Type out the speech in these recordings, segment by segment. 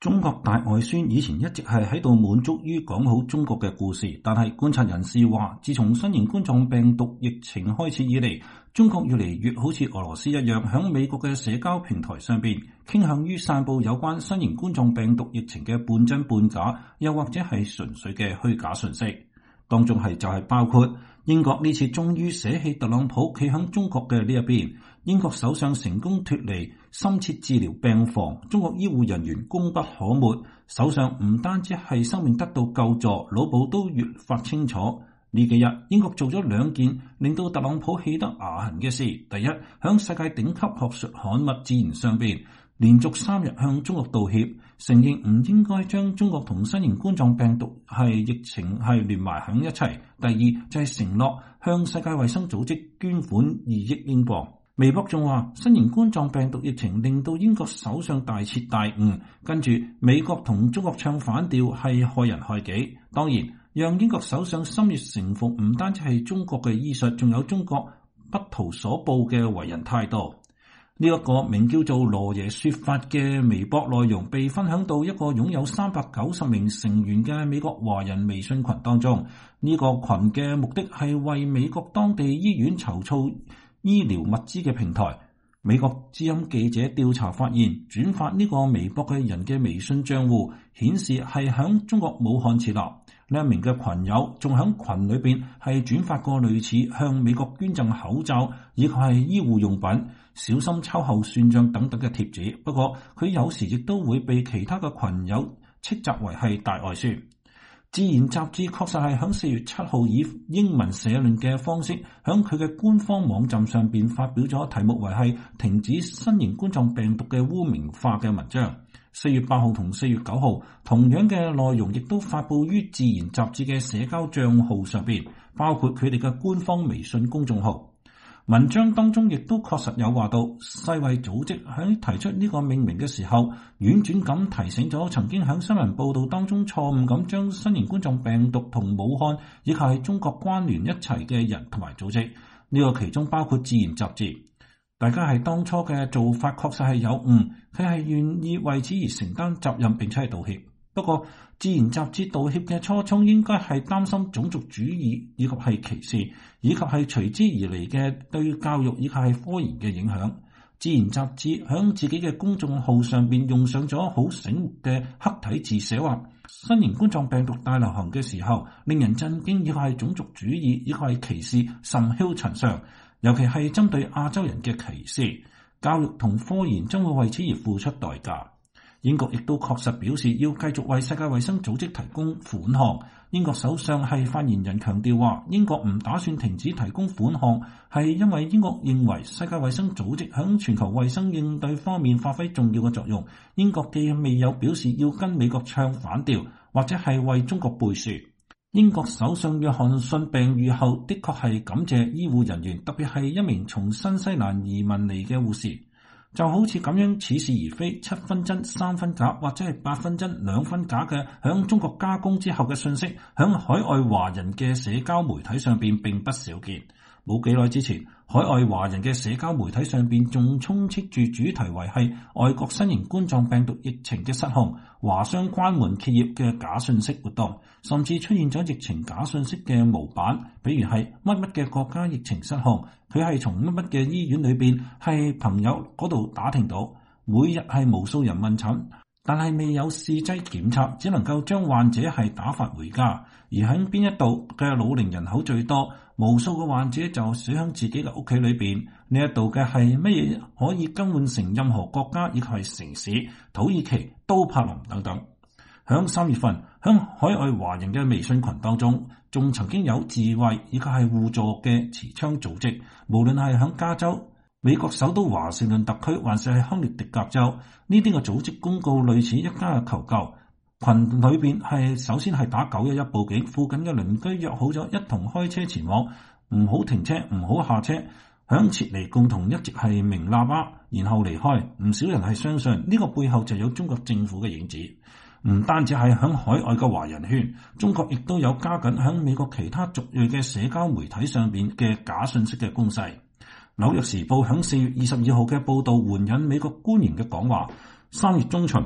中國大外宣以前一直係喺度滿足於講好中國嘅故事，但係觀察人士話，自從新型冠狀病毒疫情開始以嚟，中國越嚟越好似俄羅斯一樣，響美國嘅社交平台上邊傾向於散佈有關新型冠狀病毒疫情嘅半真半假，又或者係純粹嘅虛假信息。當中就係包括英國呢次終於捨棄特朗普企響中國嘅呢一邊，英國首相成功脫離深切治療病房，中國醫護人員功不可沒，首相唔單止係生命得到救助，腦部都越發清楚。呢幾日英國做咗兩件令到特朗普氣得牙痕嘅事，第一，響世界頂級學術刊物《自然》上邊連續3日向中國道歉，承認唔應該將中國同新型冠狀病毒疫情連埋響一齊。第二就係承諾向世界衛生組織捐款2億英鎊。微博仲話，新型冠狀病毒疫情令到英國首相大徹大悟，跟住美國同中國唱反調係害人害己。當然，讓英國首相心悦誠服唔單止係中國嘅醫術，仲有中國不圖所報嘅為人態度。呢一個名叫做羅爺說法嘅微博內容被分享到一個擁有390名成員嘅美國華人微信群當中。呢個群嘅目的係為美國當地醫院籌措醫療物資嘅平台。美國之音記者調查發現，轉發呢個微博嘅人嘅微信賬戶顯示係響中國武漢設立。呢一名嘅群友仲響群裏邊係轉發過類似向美國捐贈口罩以及係醫護用品、小心秋後算賬等等嘅貼紙。不過佢有時亦都會被其他嘅群友斥責為係大外宣。自然雜誌確實係響4月7號以英文社論嘅方式響佢嘅官方網站上邊發表咗題目為係停止新型冠狀病毒嘅污名化嘅文章。4月8號同4月9號同樣嘅內容亦都發佈於自然雜誌嘅社交賬號上邊，包括佢哋嘅官方微信公眾號。文章當中亦都確實有話到，世衛組織喺提出呢個命名嘅時候，婉轉咁提醒咗曾經喺新聞報道當中錯誤咁將新型冠狀病毒同武漢以及係中國關聯一齊嘅人同埋組織，呢個其中包括自然雜誌。大家係當初嘅做法確實係有誤，佢係願意為此而承擔責任並且係道歉。不過自然雜誌道歉嘅初衷應該係擔心種族主義以及係歧視，以及係隨之而嚟嘅對教育以及係科研嘅影響。自然雜誌響自己嘅公眾號上邊用上咗好醒目嘅黑體字寫話，新型冠狀病毒大流行嘅時候，令人震驚以及係種族主義以及係歧視甚囂塵上，尤其係針對亞洲人嘅歧視，教育同科研將會為此而付出代價。英國亦都確實表示要繼續為世界衛生組織提供款項。英國首相係發言人強調話，英國唔打算停止提供款項，係因為英國認為世界衛生組織響全球衛生應對方面發揮重要嘅作用。英國既未有表示要跟美國唱反調，或者係為中國背書。英國首相約翰遜病愈後的確係感謝醫護人員，特別係一名從新西蘭移民嚟嘅護士。就好似咁樣似是而非7分真3分假，或者係8分真2分假嘅響中國加工之後嘅信息，響海外華人嘅社交媒體上邊並不少見。冇幾耐之前，海外華人嘅社交媒體上邊仲充斥住主題為係外國新型冠狀病毒疫情嘅失控，華商關門歇業嘅假信息活動，甚至出現咗疫情假信息嘅模板，比如係乜乜嘅國家疫情失控，佢係從乜乜嘅醫院裏邊係朋友嗰度打聽到，每日係無數人問診，但係未有試劑檢測，只能夠將患者係打發回家。而喺邊一度嘅老齡人口最多，無數嘅患者就死喺自己嘅屋企裏邊。呢一度嘅係乜嘢可以更換成任何國家以及係城市，土耳其、都柏林等等。響3月份，響海外華人嘅微信群當中，仲曾經有自衛以及係互助嘅持槍組織，無論係響加州、美國首都華盛頓特區，還是係康涅狄格州，呢啲嘅組織公告類似一家嘅求救群裏邊係首先係打911報警，附近嘅鄰居約好咗一同開車前往，唔好停車，唔好下車，響撤離共同一直係鳴喇叭，然後離開。唔少人係相信呢個背後就有中國政府嘅影子。唔單止係響海外嘅華人圈，中國亦都有加緊響美國其他族裔嘅社交媒體上邊嘅假信息嘅攻勢。紐約時報響4月22號嘅報道援引美國官員嘅講話，3月中旬，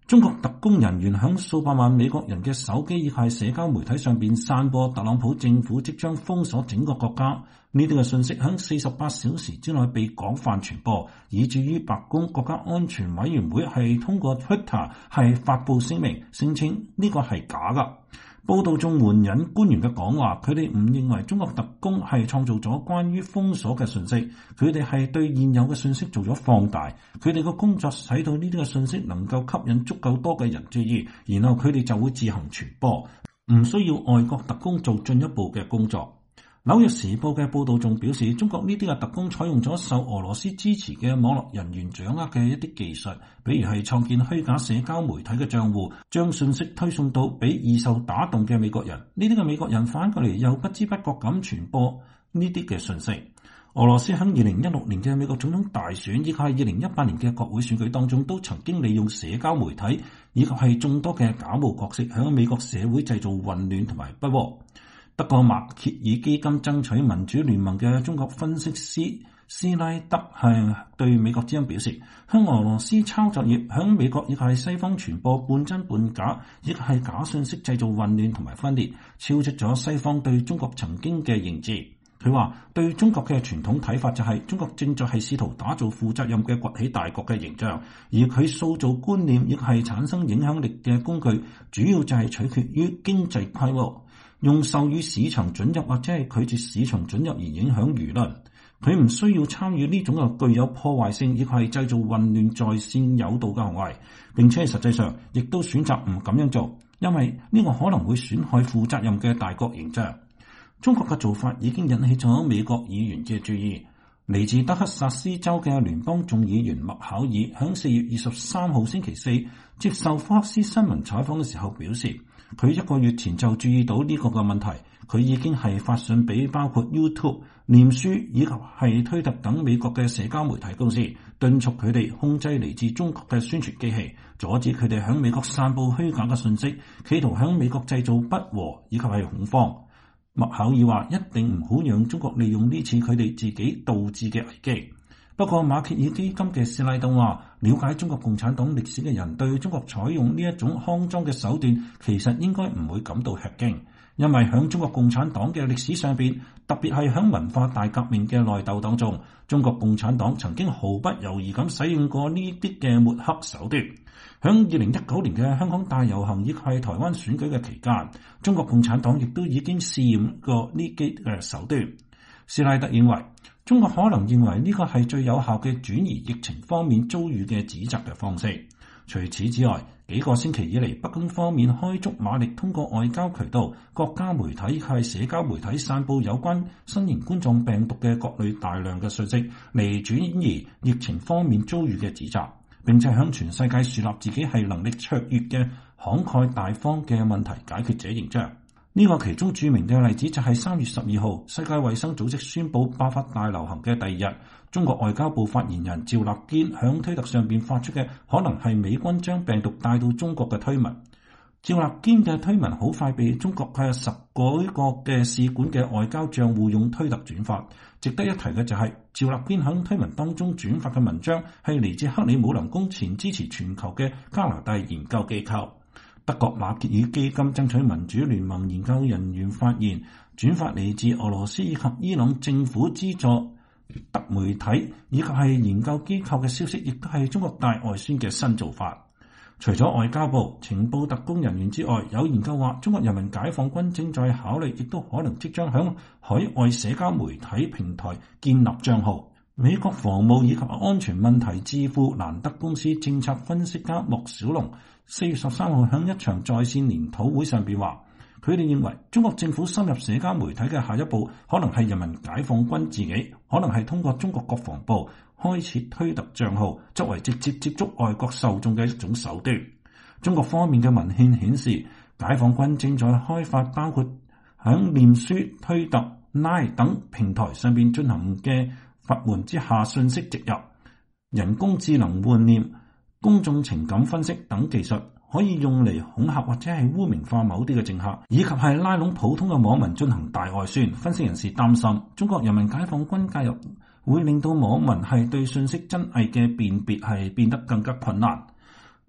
中國特工人員響數百萬美國人嘅手機以及社交媒體上邊散播特朗普政府即將封鎖整個國家呢啲嘅信息，響48小時之內被廣泛傳播，以至於白宮國家安全委員會係通過 Twitter 係發布聲明，聲稱呢個係假噶。報道中援引官員嘅講話，佢哋唔認為中國特工係創造咗關於封鎖嘅信息，佢哋係對現有嘅信息做咗放大，佢哋嘅工作使到呢啲嘅信息能夠吸引足夠多嘅人注意，然後佢哋就會自行傳播，唔需要外國特工做進一步嘅工作。紐約時報嘅報道仲表示，中國呢啲嘅特工採用咗受俄羅斯支持嘅網絡人員掌握嘅一啲技術，比如係創建虛假社交媒體嘅賬戶，將信息推送到俾易受打動嘅美國人，呢啲嘅美國人反過嚟又不知不覺咁傳播呢啲嘅信息。俄羅斯喺2016年嘅美國總統大選以及係2018年嘅國會選舉當中，都曾經利用社交媒體以及係眾多嘅假冒角色喺美國社會製造混亂同埋不和。德國麥歇爾基金爭取民主聯盟嘅中國分析師斯拉德係對美國之音表示，向俄羅斯抄作業響美國亦係西方傳播半真半假，亦係假信息製造混亂同埋分裂，超出咗西方對中國曾經嘅認知。佢話對中國嘅傳統睇法就係中國正在係試圖打造負責任嘅崛起大國嘅形象，而佢塑造觀念亦係產生影響力嘅工具，主要就係取決於經濟規模。用授予市場准入或者係拒絕市場准入而影響輿論，佢唔需要參與呢種嘅具有破壞性亦係製造混亂在線誘導嘅行為，並且實際上亦都選擇唔咁樣做，因為呢個可能會損害負責任嘅大國形象。中國嘅做法已經引起咗美國議員嘅注意。嚟自德克薩斯州嘅聯邦眾議員麥考爾喺4月23號星期四接受福克斯新聞採訪嘅時候表示，佢1個月前就注意到呢個嘅問題，佢已經係發信俾包括 YouTube、臉書以及係推特等美國嘅社交媒體公司，敦促佢哋控制嚟自中國嘅宣傳機器，阻止佢哋喺美國散布虛假嘅信息，企圖喺美國製造不和以及係恐慌。麥考爾話：一定唔好讓中國利用呢次佢哋自己導致嘅危機。不過馬歇爾基金嘅斯拉登話，了解中國共產黨歷史嘅人對中國採用呢一種骯髒嘅手段，其實應該唔會感到吃驚，因為喺中國共產黨嘅歷史上邊，特別係喺文化大革命嘅內鬥當中，中國共產黨曾經毫不猶豫咁使用過呢啲嘅抹黑手段。喺2019年嘅香港大遊行以及台灣選舉嘅期間，中國共產黨亦都已經試驗過呢啲嘅手段。斯拉德認為，中國可能認為呢個係最有效嘅轉移疫情方面遭遇嘅指責嘅方式。除此之外，幾個星期以嚟，北京方面開足馬力，通過外交渠道、國家媒體以及社交媒體散佈有關新型冠狀病毒嘅各類大量嘅信息，嚟轉移疫情方面遭遇嘅指責，並且向全世界樹立自己係能力卓越嘅慷慨大方嘅問題解決者形象。呢個其中著名嘅例子就係3月12號，世界衛生組織宣布爆發大流行嘅第二日，中國外交部發言人趙立堅響推特上邊發出嘅可能係美軍將病毒帶到中國嘅推文。趙立堅嘅推文好快被中國嘅10幾個嘅使館嘅外交賬戶用推特轉發。值得一提嘅就係趙立堅響推文當中轉發嘅文章係嚟自克里姆林宮前支持全球嘅加拿大研究機構。德國馬歇爾基金爭取民主聯盟研究人員發言，轉發嚟自俄羅斯以及伊朗政府資助德媒體以及係研究機構嘅消息，亦都係中國大外宣嘅新做法。除咗外交部、情報特工人員之外，有研究話中國人民解放軍正在考慮，亦都可能即將響海外社交媒體平台建立賬號。美國防務以及安全問題智庫蘭德公司政策分析家莫小龍4月13號喺一場在線研討會上邊話，佢哋認為中國政府深入社交媒體嘅下一步可能係人民解放軍自己，可能係通過中國國防部開設推特賬號，作為直接接觸外國受眾嘅一種手段。中國方面嘅文獻顯示，解放軍正在開發包括喺臉書、推特、Line 等平台上邊進行嘅閥門之下信息植入、人工智能換臉、公眾情感分析等技術，可以用嚟恐嚇或者係污名化某啲嘅政客，以及係拉攏普通嘅網民進行大外宣。分析人士擔心，中國人民解放軍介入會令到網民係對信息真偽嘅辨別係變得更加困難。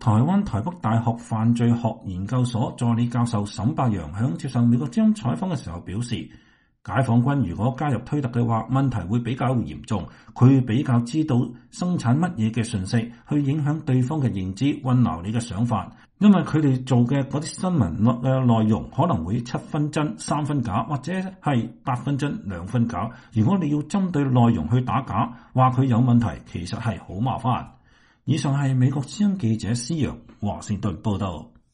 台灣台北大學犯罪學研究所助理教授沈伯洋響接受美國之音採訪嘅時候表示，解放軍如果加入推特嘅話，問題會比較嚴重。佢比較知道生產乜嘢嘅信息去影響對方嘅認知，混淆你嘅想法。因為佢哋做嘅嗰啲新聞嘅內容可能會7分真3分假，或者係8分真2分假。如果你要針對內容去打假，話佢有問題，其實係好麻煩。以上係美國之音記者施揚華盛頓報道。